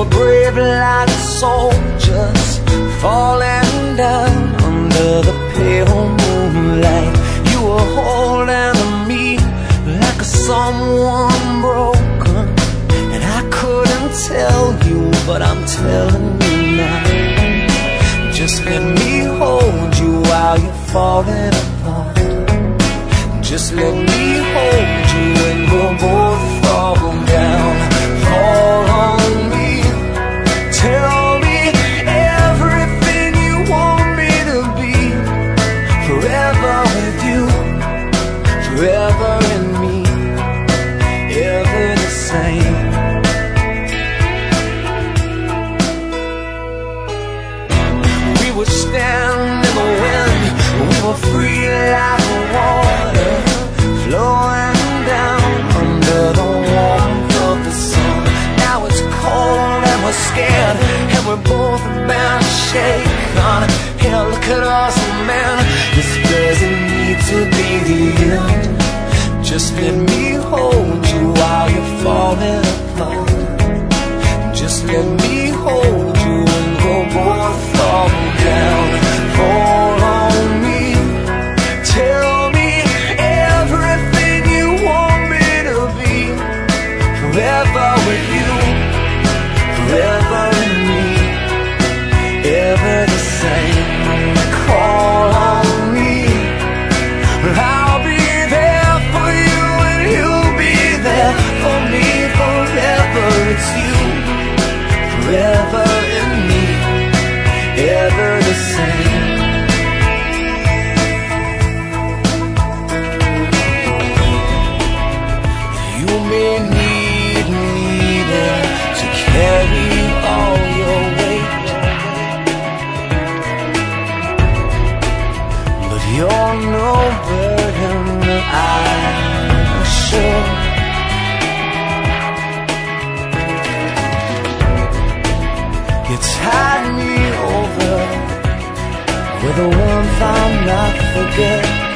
were brave like soldiers, falling down under the pale moonlight. You were holding me like someone broken, and I couldn't tell you, but I'm telling you now. Just let me hold you while you're falling apart. Just let me hold you and we'll both fall down. Fall on me, tell me everything you want me to be. Forever with you, forever in me, ever the same. We would stand in the wind, we were free like water, flowing down under the warmth of the sun. Now it's cold and we're scared, and we're both bound to shake on. Hell, look at us, man, this doesn't need to be the end. Just let me hold you while you're falling apart. Just let me hold you and we'll both fall down. Fall on me, tell me everything you want me to be. Forever with you, forever in me, ever the same. Call on me, I'll be there for you and you'll be there for me. Forever it's you, forever in me, ever the same. You may need me there to carry all your weight, but you're no burden, I'm sure. You tide me over with a warmth I'll not forget.